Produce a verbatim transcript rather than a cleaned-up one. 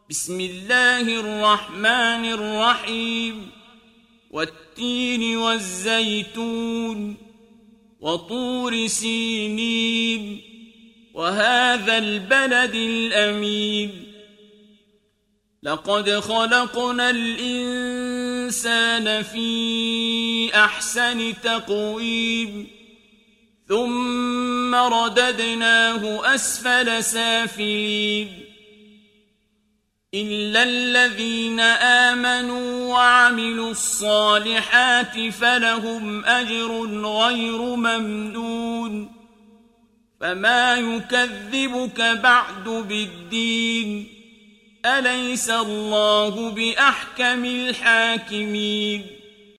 بسم الله الرحمن الرحيم والتين والزيتون وطور سينين وهذا البلد الأمين لقد خلقنا الإنسان في أحسن تقويم ثم رددناه أسفل سافلين إلا الذين آمنوا وعملوا الصالحات فلهم أجر غير ممنون فما يكذبك بعد بالدين أليس الله بأحكم الحاكمين